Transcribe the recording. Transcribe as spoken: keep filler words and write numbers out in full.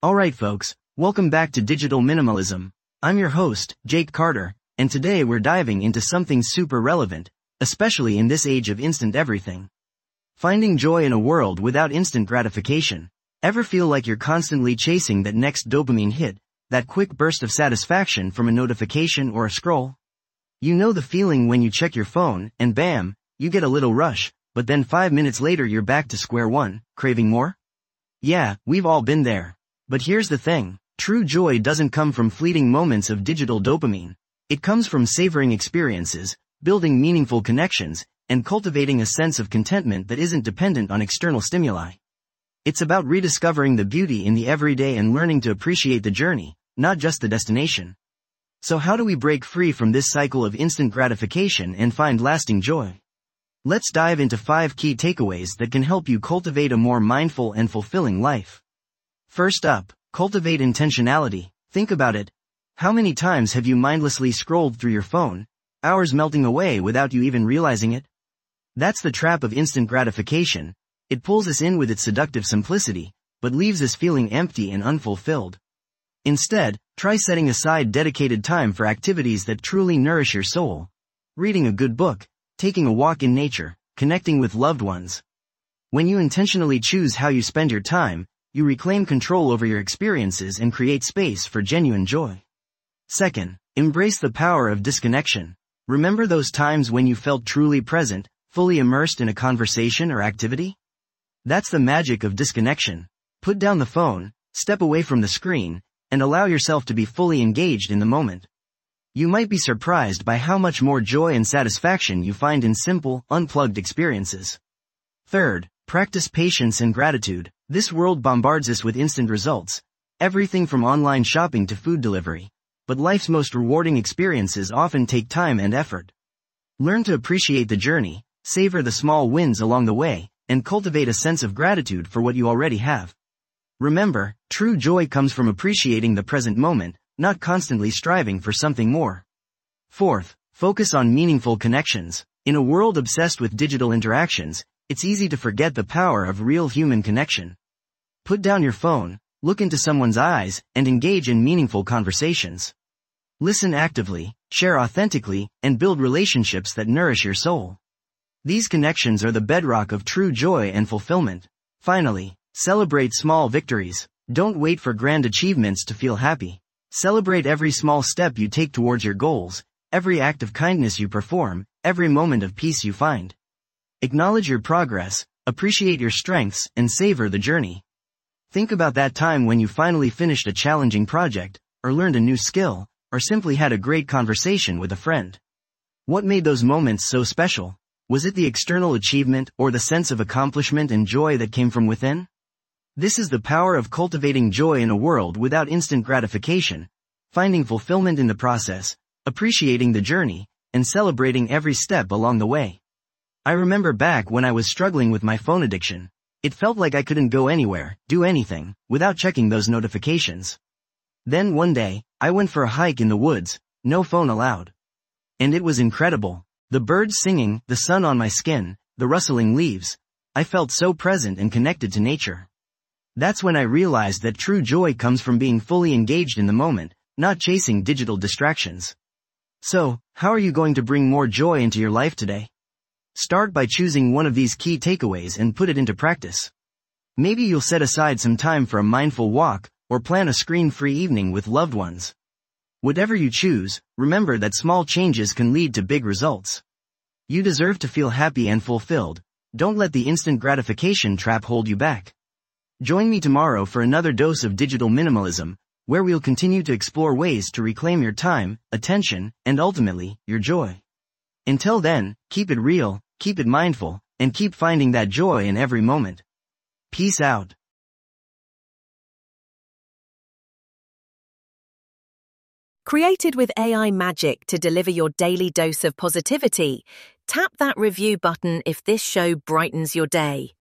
Alright folks, welcome back to Digital Minimalism. I'm your host, Jake Carter, and today we're diving into something super relevant, especially in this age of instant everything. Finding joy in a world without instant gratification. Ever feel like you're constantly chasing that next dopamine hit, that quick burst of satisfaction from a notification or a scroll? You know the feeling when you check your phone, and bam, you get a little rush, but then five minutes later you're back to square one, craving more? Yeah, we've all been there. But here's the thing, true joy doesn't come from fleeting moments of digital dopamine. It comes from savoring experiences, building meaningful connections, and cultivating a sense of contentment that isn't dependent on external stimuli. It's about rediscovering the beauty in the everyday and learning to appreciate the journey, not just the destination. So how do we break free from this cycle of instant gratification and find lasting joy? Let's dive into five key takeaways that can help you cultivate a more mindful and fulfilling life. First up, cultivate intentionality. Think about it. How many times have you mindlessly scrolled through your phone, hours melting away without you even realizing it? That's the trap of instant gratification. It pulls us in with its seductive simplicity, but leaves us feeling empty and unfulfilled. Instead, try setting aside dedicated time for activities that truly nourish your soul. Reading a good book, taking a walk in nature, connecting with loved ones. When you intentionally choose how you spend your time, you reclaim control over your experiences and create space for genuine joy. Second, embrace the power of disconnection. Remember those times when you felt truly present, fully immersed in a conversation or activity? That's the magic of disconnection. Put down the phone, step away from the screen, and allow yourself to be fully engaged in the moment. You might be surprised by how much more joy and satisfaction you find in simple, unplugged experiences. Third, practice patience and gratitude. This world bombards us with instant results, everything from online shopping to food delivery. But life's most rewarding experiences often take time and effort. Learn to appreciate the journey, savor the small wins along the way, and cultivate a sense of gratitude for what you already have. Remember, true joy comes from appreciating the present moment, not constantly striving for something more. Fourth, focus on meaningful connections. In a world obsessed with digital interactions, it's easy to forget the power of real human connection. Put down your phone, look into someone's eyes, and engage in meaningful conversations. Listen actively, share authentically, and build relationships that nourish your soul. These connections are the bedrock of true joy and fulfillment. Finally, celebrate small victories. Don't wait for grand achievements to feel happy. Celebrate every small step you take towards your goals, every act of kindness you perform, every moment of peace you find. Acknowledge your progress, appreciate your strengths, and savor the journey. Think about that time when you finally finished a challenging project, or learned a new skill, or simply had a great conversation with a friend. What made those moments so special? Was it the external achievement or the sense of accomplishment and joy that came from within? This is the power of cultivating joy in a world without instant gratification, finding fulfillment in the process, appreciating the journey, and celebrating every step along the way. I remember back when I was struggling with my phone addiction. It felt like I couldn't go anywhere, do anything, without checking those notifications. Then one day, I went for a hike in the woods, no phone allowed. And it was incredible. The birds singing, the sun on my skin, the rustling leaves. I felt so present and connected to nature. That's when I realized that true joy comes from being fully engaged in the moment, not chasing digital distractions. So, how are you going to bring more joy into your life today? Start by choosing one of these key takeaways and put it into practice. Maybe you'll set aside some time for a mindful walk, or plan a screen-free evening with loved ones. Whatever you choose, remember that small changes can lead to big results. You deserve to feel happy and fulfilled. Don't let the instant gratification trap hold you back. Join me tomorrow for another dose of digital minimalism, where we'll continue to explore ways to reclaim your time, attention, and ultimately, your joy. Until then, keep it real, keep it mindful, and keep finding that joy in every moment. Peace out. Created with A I magic to deliver your daily dose of positivity, tap that review button if this show brightens your day.